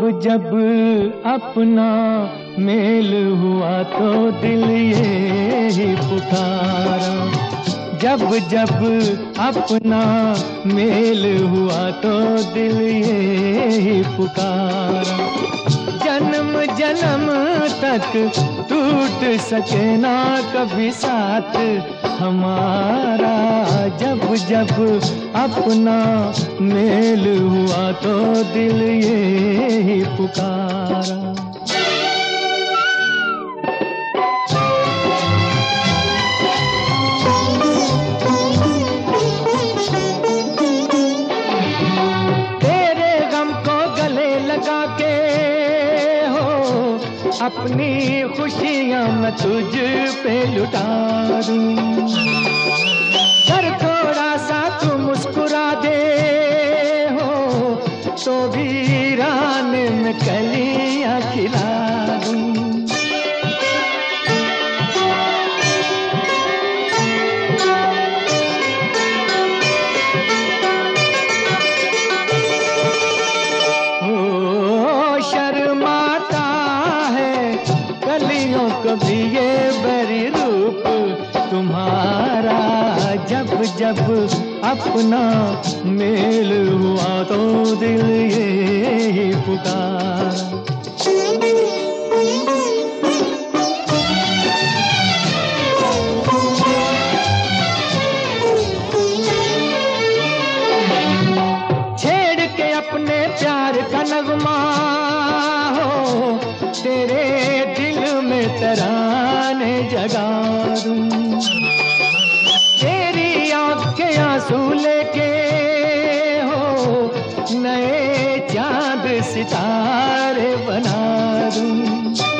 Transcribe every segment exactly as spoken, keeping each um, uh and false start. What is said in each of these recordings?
जब अपना मेल हुआ तो दिल ये ही पुकारा। जब जब अपना मेल हुआ तो दिल ये ही पुकारा। जन्म जन्म तक टूट सके ना कभी साथ हमारा। जब जब अपना मेल हुआ तो दिल ये ही पुकारा। तेरे गम को गले लगा के अपनी खुशियां मैं तुझ पे लुटा दूं। अगर थोड़ा सा तू मुस्कुरा दे हो तो वीरान में कलियां खिला दूं। कभी ये बरी रूप तुम्हारा। जब जब अपना मेल हुआ तो दिल ये ही पुकारा। छेड़ के अपने प्यार का नगमा हो तेरे दिल में तराने जगा दूं। तेरी आँखें आंसू लेके हो नए चांद सितारे बना दूं।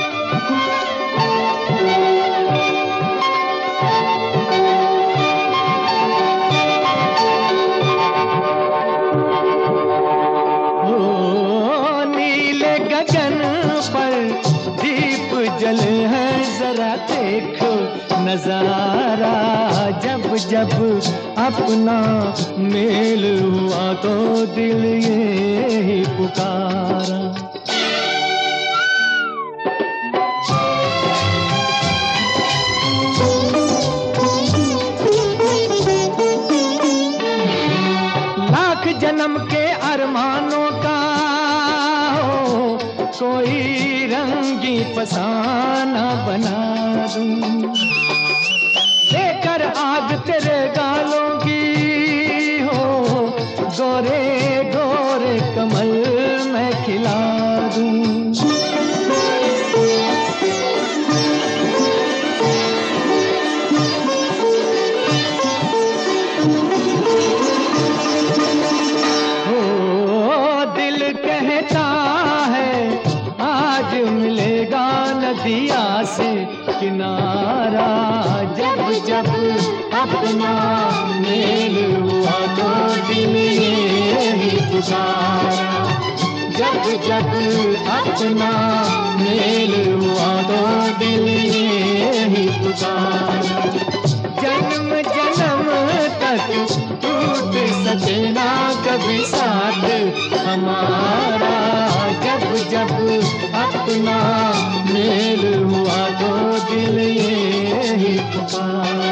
ओ नीले गगन पर दीप जले हैं जरा देखो नजारा। जब जब अपना मेल हुआ तो दिल ये ही पुकारा। लाख जन्म के अरमानों का हो कोई रंगी फसाना बना दूं। लेकर आग तेरे गालों की हो गोरे गोरे कमल मैं खिला दूं। हो दिल कहता है आज मिलेगा नदिया से किनारा। जब जब अपना मेल हुआ तो दिल ये ही पुकारा। जब जब अपना मेल हुआ तो दिल ये ही पुकारा। जन्म जन्म तक टूट सके ना कभी साथ हमारा। जब जब अपना मेल हुआ तो दिल ये ही पुकारा।